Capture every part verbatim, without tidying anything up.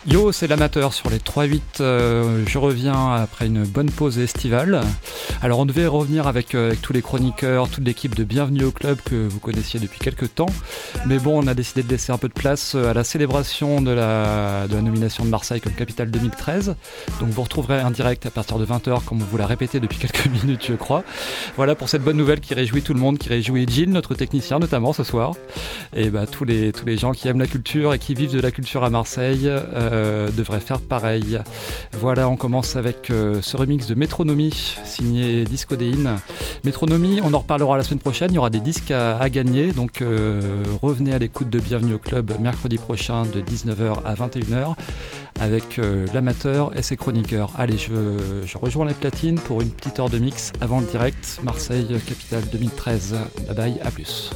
Yo, c'est l'amateur sur les trois huit. Euh, je reviens après une bonne pause estivale. Alors, on devait revenir avec, euh, avec tous les chroniqueurs, toute l'équipe de Bienvenue au Club que vous connaissiez depuis quelques temps. Mais bon, on a décidé de laisser un peu de place à la célébration de la, de la nomination de Marseille comme capitale deux mille treize. Donc, vous retrouverez un direct à partir de vingt heures, comme on vous l'a répété depuis quelques minutes, je crois. Voilà pour cette bonne nouvelle qui réjouit tout le monde, qui réjouit Gilles, notre technicien notamment ce soir. Et bah, tous les, tous les gens qui aiment la culture et qui vivent de la culture à Marseille euh, devraient faire pareil. Voilà, on commence avec euh, ce remix de Métronomie, signé Discodéine. Métronomie, on en reparlera la semaine prochaine, il y aura des disques à, à gagner, donc euh, revenez à l'écoute de Bienvenue au Club mercredi prochain de dix-neuf heures à vingt et une heures avec euh, l'amateur et ses chroniqueurs. Allez, je, je rejoins les platines pour une petite heure de mix avant le direct Marseille capitale deux mille treize. Bye bye, à plus.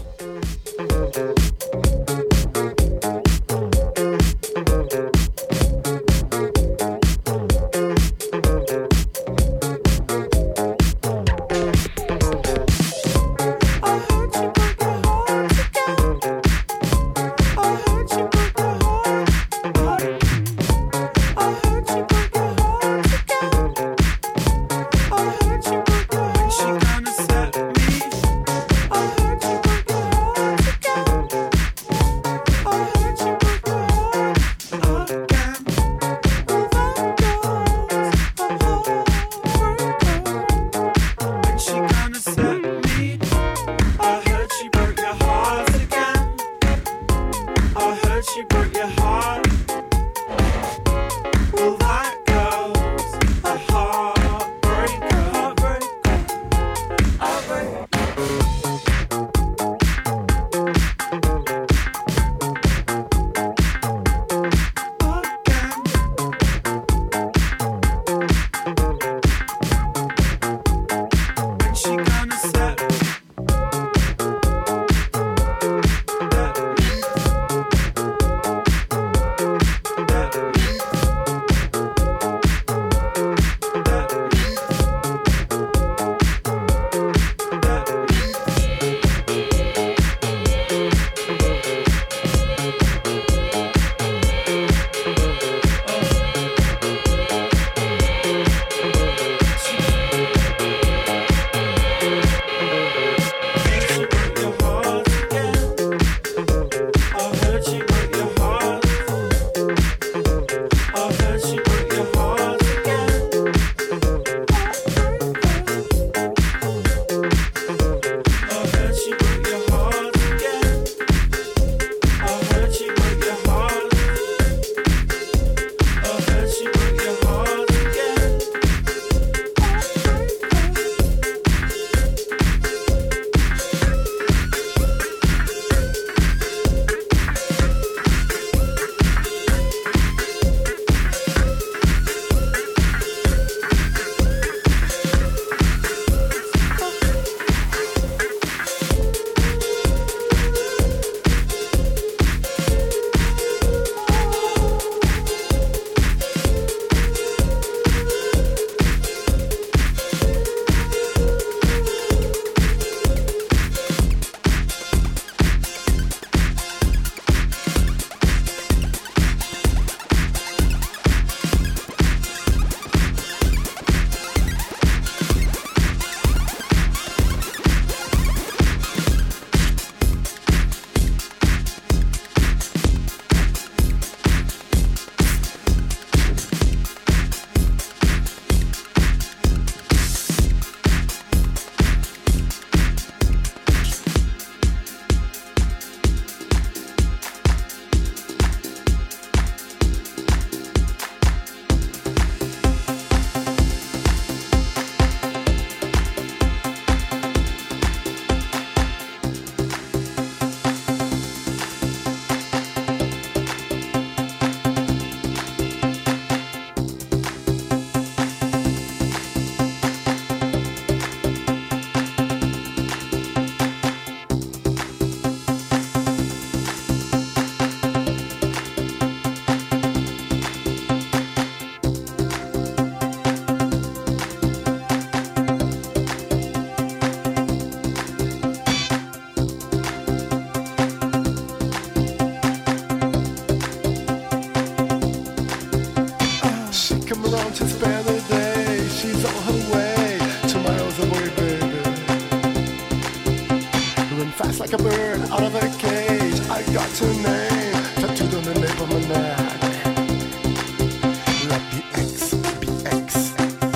come around to spend the day. She's on her way, tomorrow's away, baby. Run fast like a bird out of a cage. I got her name tattooed on the nape of my neck. Let the X be X.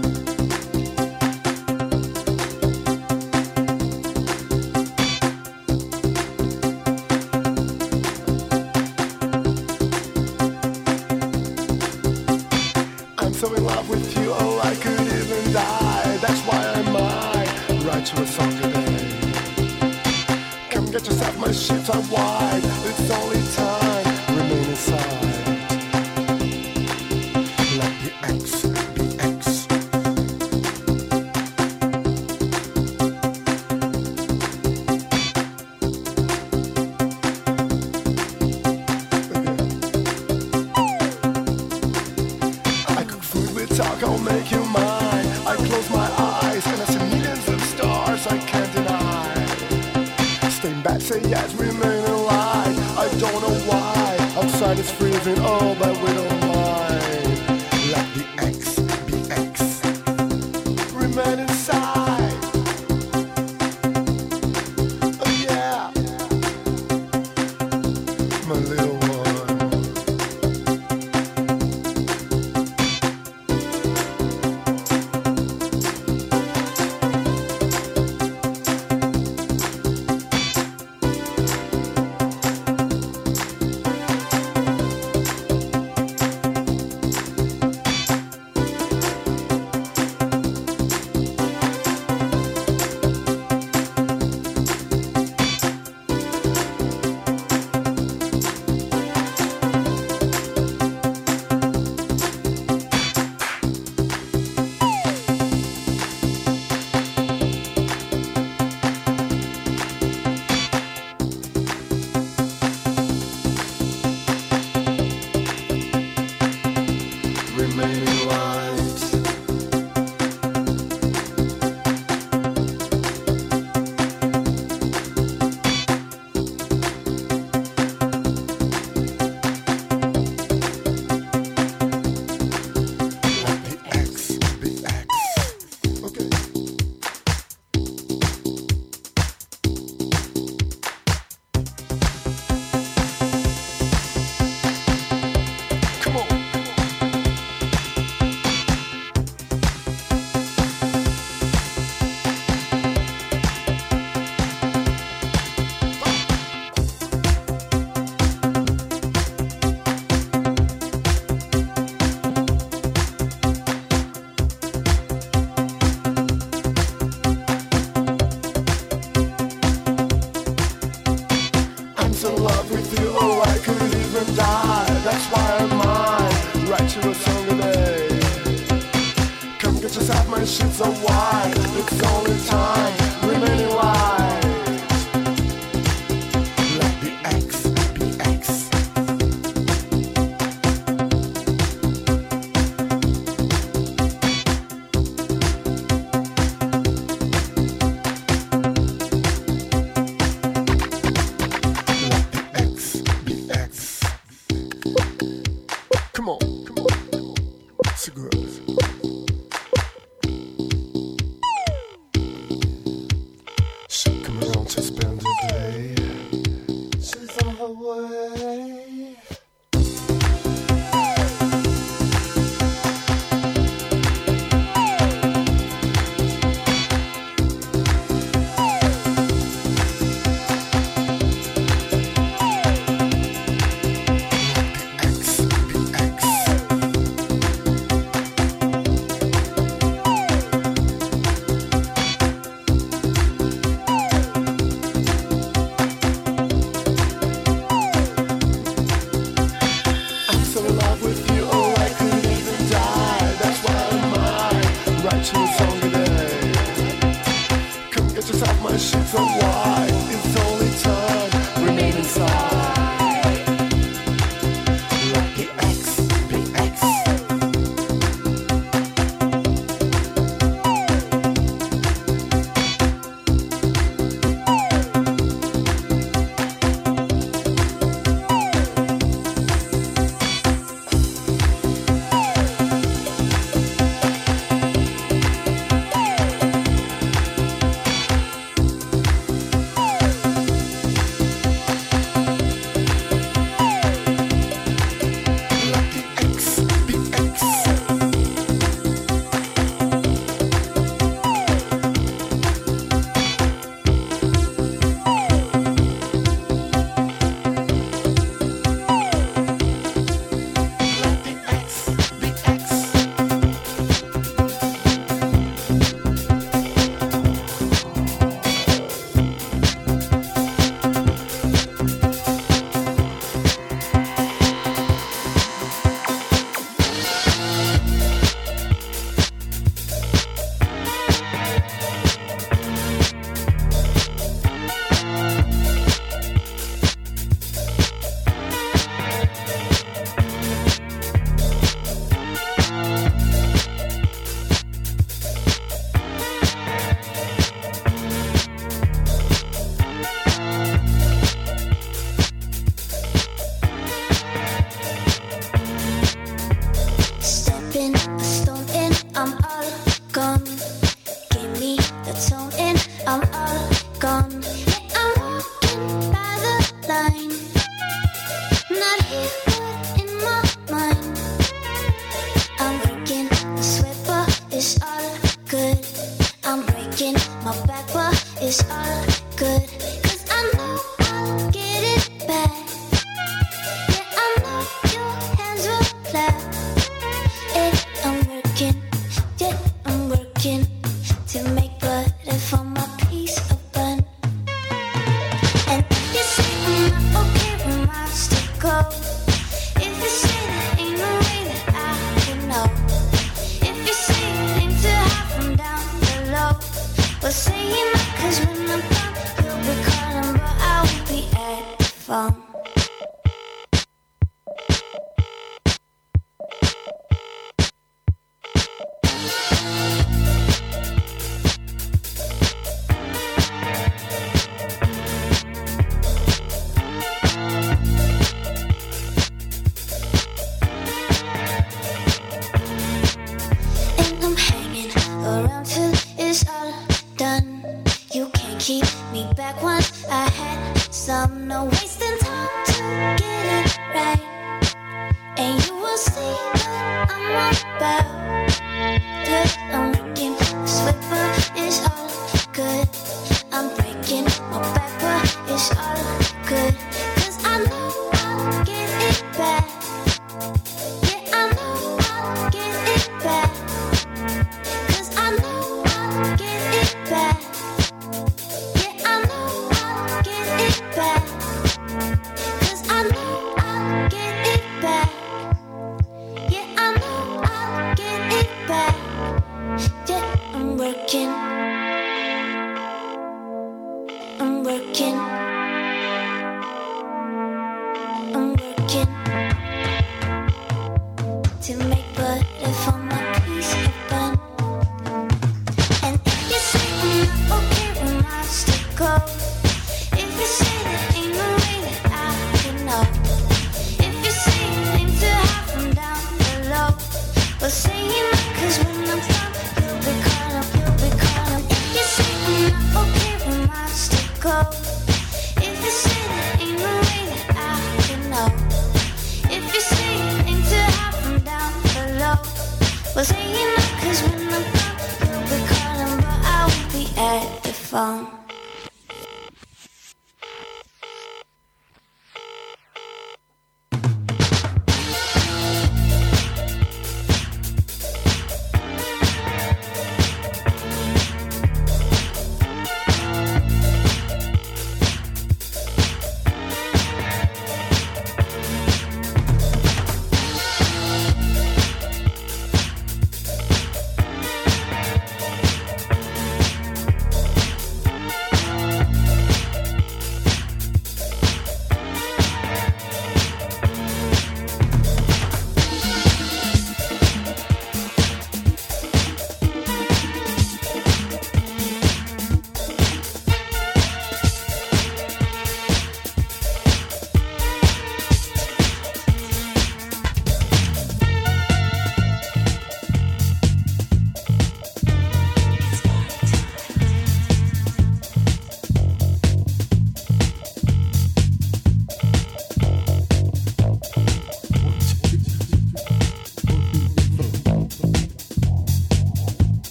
I'm so in love with you, oh I could even die. That's why I might write you a song today. Come get yourself, my sheets are wide. It's only time, remain inside. Let the X be X. I cook food with talk, I'll make you mine. I close my eyes and I see millions of stars I can't deny. Stay back, say yes, remain alive. I don't know why. Outside it's freezing, oh, but we don't mind. Let the X be X. Remain inside. Oh yeah, my little one. Remaining lives. Let the X be X. Okay. Come on. I'm so in love with you, oh I could even die. That's why I might write you a song today. Come get yourself, my sheets are wide. It's only time, remaining light. Let the X be X. Let the X be X. Come on, come on, cigarettes. She come around to spend the day. She's on her way. Let the X be X.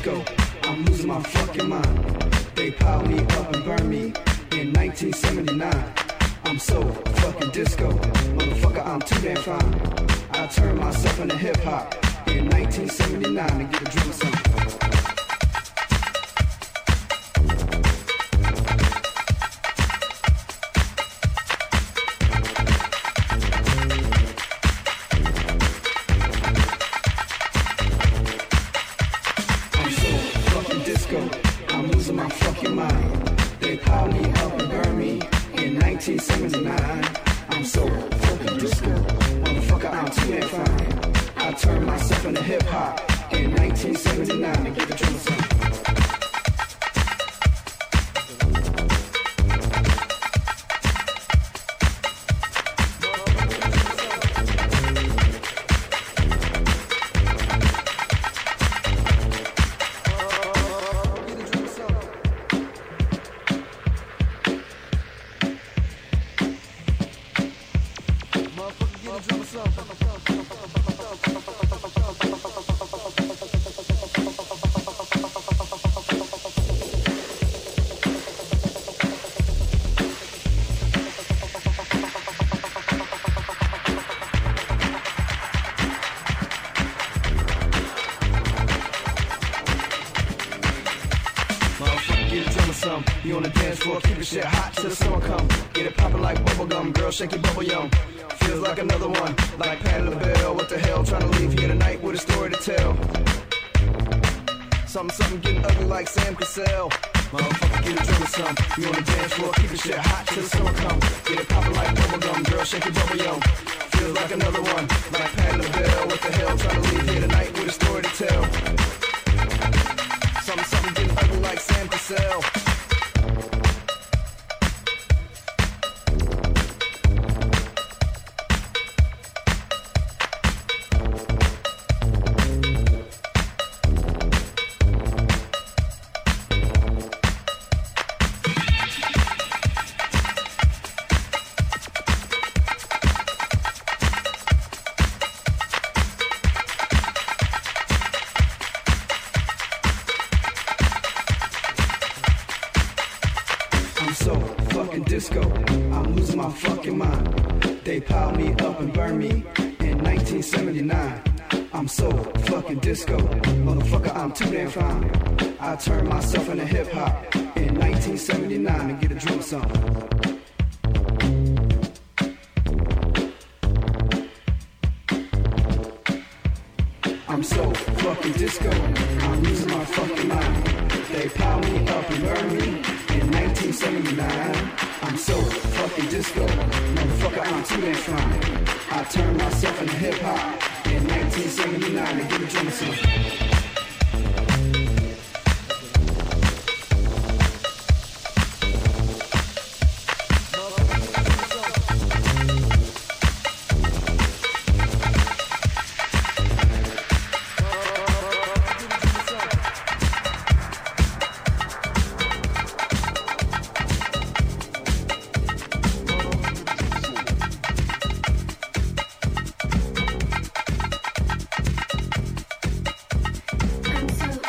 disco. I'm losing my fucking mind. They piled me up and burned me in nineteen seventy-nine. I'm so fucking disco. Motherfucker, I'm too damn fine. I turned myself into hip hop in nineteen seventy-nine to get a drink of something. nineteen seventy-nine, I'm so fucking disco. Motherfucker, I'm too damn fine. I turned myself into hip hop in nineteen seventy-nine to get the drum song. You on the dance floor, keep your shit hot till the summer come. Get it poppin' like bubblegum, girl, shake your bubble yum. Feels like another one, like Patti LaBelle. What the hell, tryna leave here tonight with a story to tell. Something, something getting ugly like Sam Cassell. Motherfucker, get a drink or some. You on the dance floor, keep your shit hot till the summer come. Get it poppin' like bubblegum, girl, shake your bubble yum. Feels like another one, like Patti LaBelle. What the hell, tryna leave here tonight with a story to tell. Something, something getting ugly like Sam Cassell. Disco, I'm losing my fucking mind. They piled me up and burned me in nineteen seventy-nine. I'm so fucking disco. Motherfucker, I'm too damn fine. I turned myself into hip hop in nineteen seventy-nine to get a drink song. I'm so fucking disco. I'm losing my fucking mind. They piled me up and burned me in nineteen seventy-nine. I'm so fucking disco. Motherfucker, I'm too damn fine. I turned myself into hip hop in nineteen seventy-nine to get a drink song. I'm so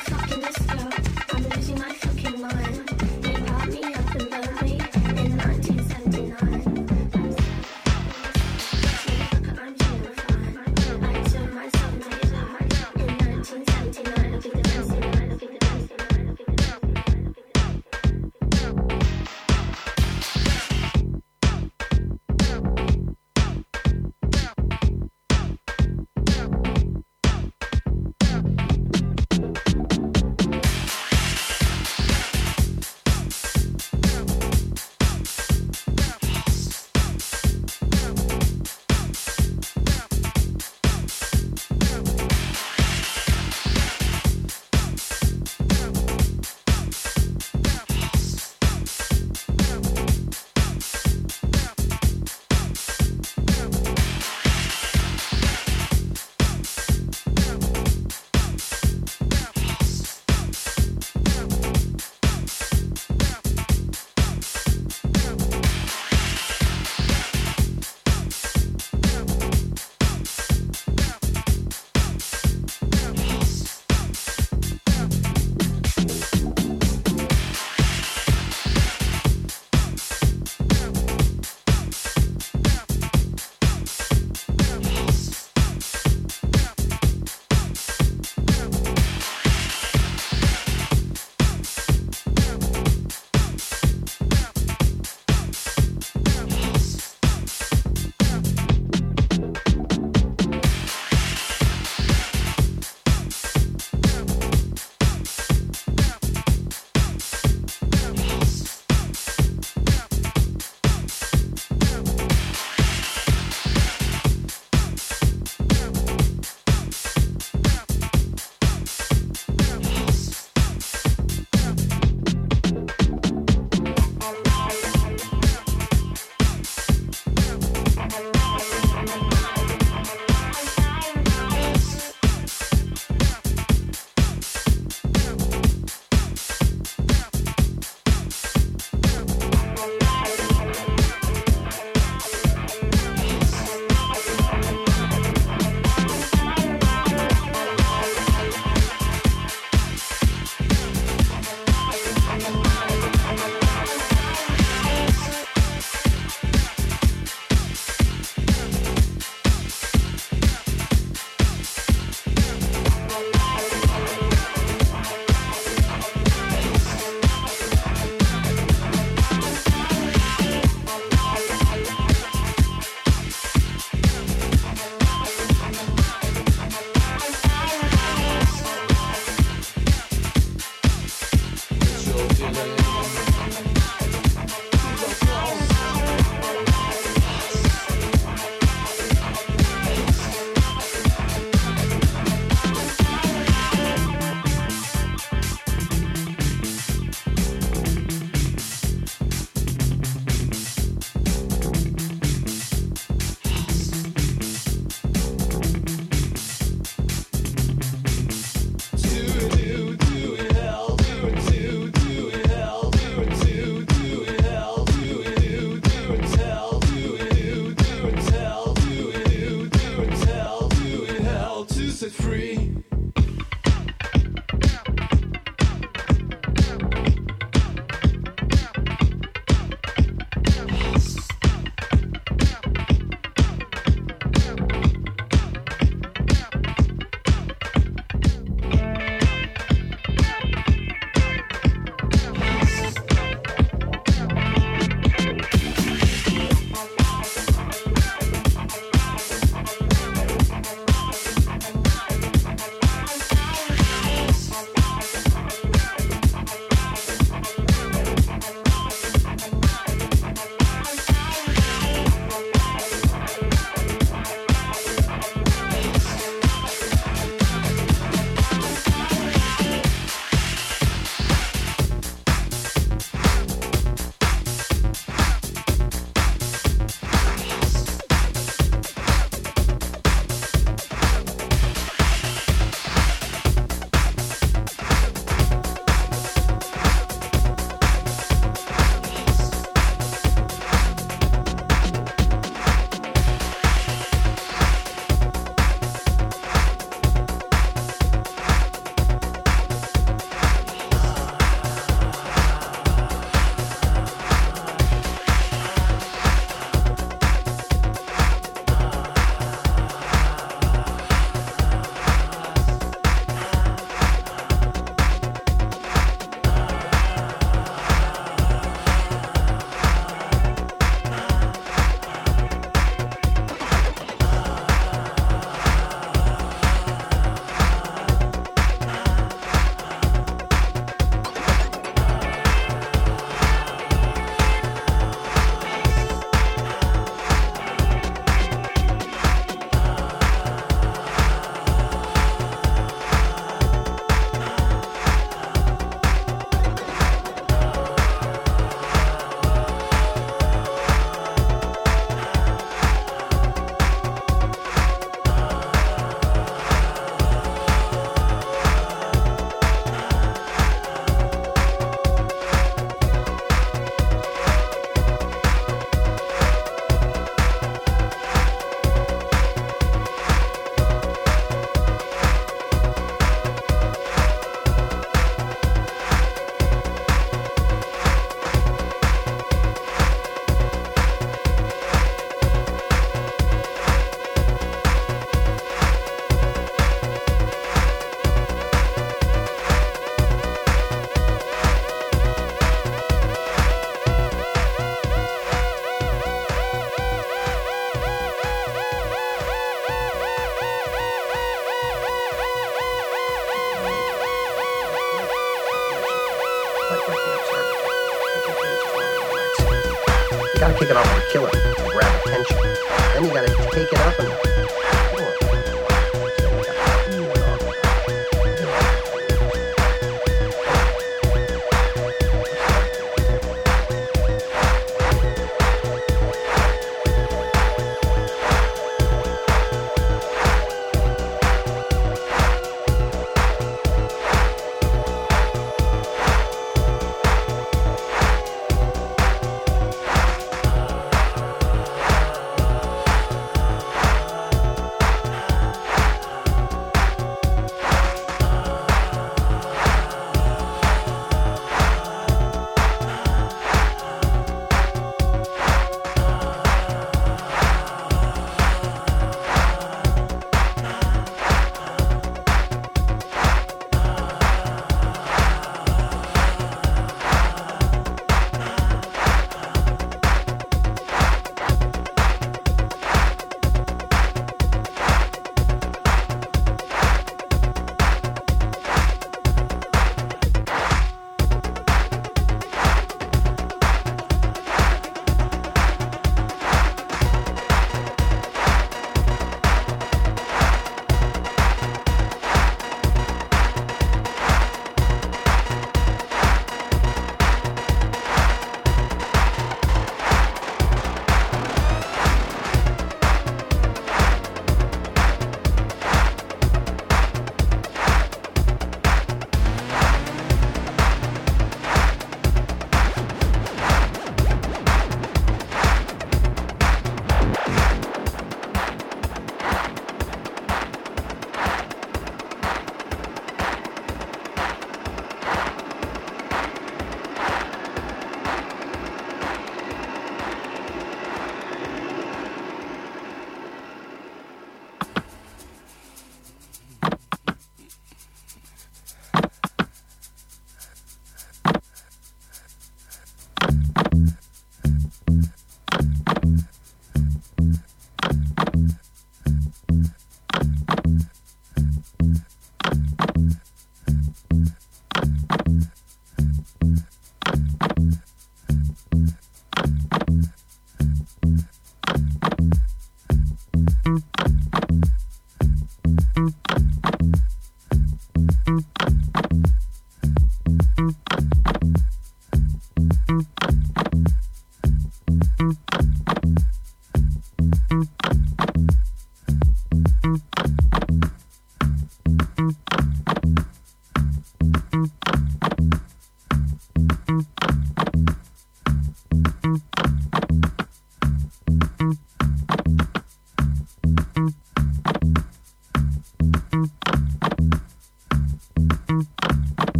kick it off and kill it, and grab attention. Then you gotta take it up and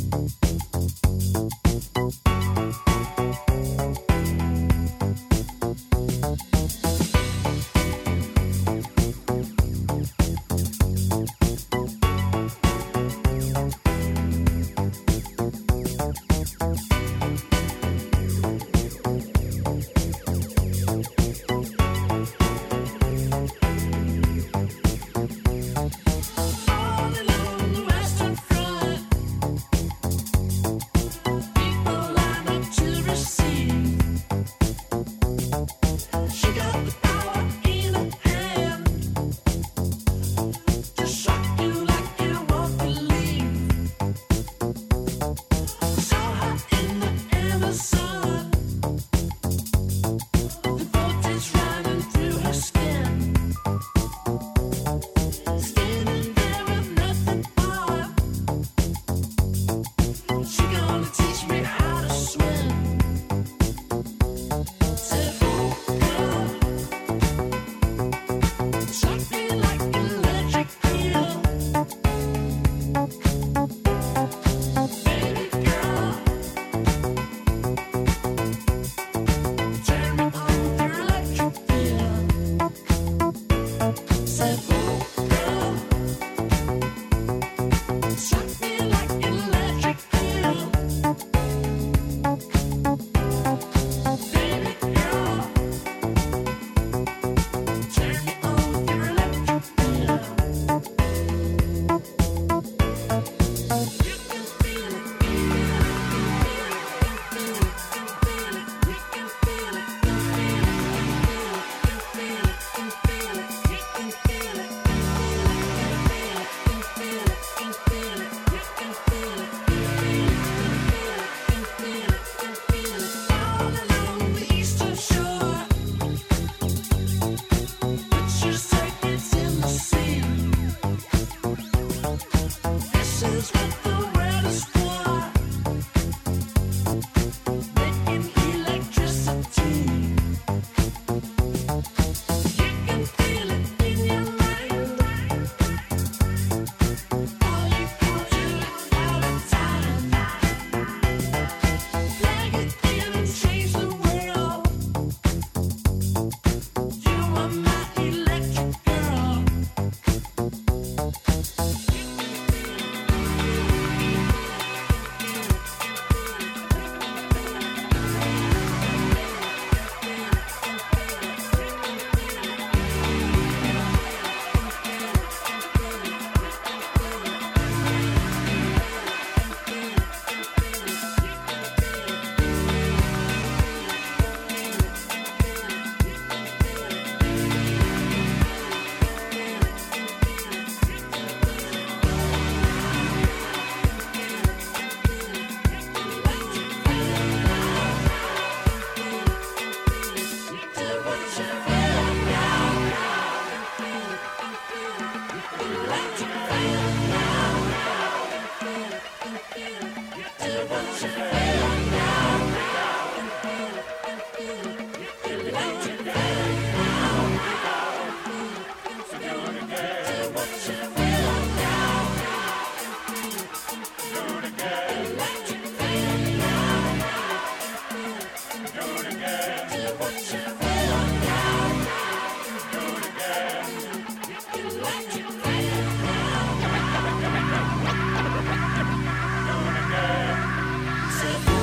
Say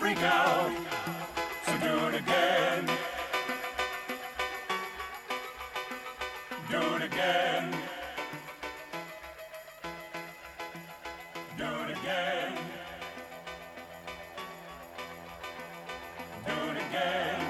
freak out, so do it again. Do it again. Do it again. Do it again.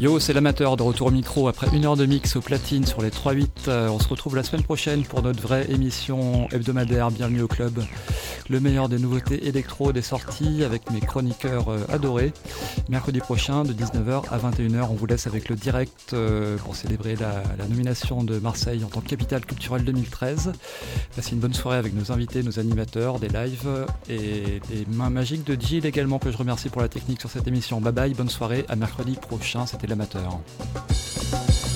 Yo, c'est l'amateur de retour au micro après une heure de mix au platine sur les trois huit. Euh, on se retrouve la semaine prochaine pour notre vraie émission hebdomadaire Bienvenue au club. Le meilleur des nouveautés électro, des sorties avec mes chroniqueurs euh, adorés. Mercredi prochain de dix-neuf heures à vingt et une heures, on vous laisse avec le direct euh, pour célébrer la, la nomination de Marseille en tant que capitale culturelle deux mille treize. Passez une bonne soirée avec nos invités, nos animateurs, des lives et les mains magiques de Gilles également que je remercie pour la technique sur cette émission. Bye bye, bonne soirée, à mercredi prochain, c'était l'amateur.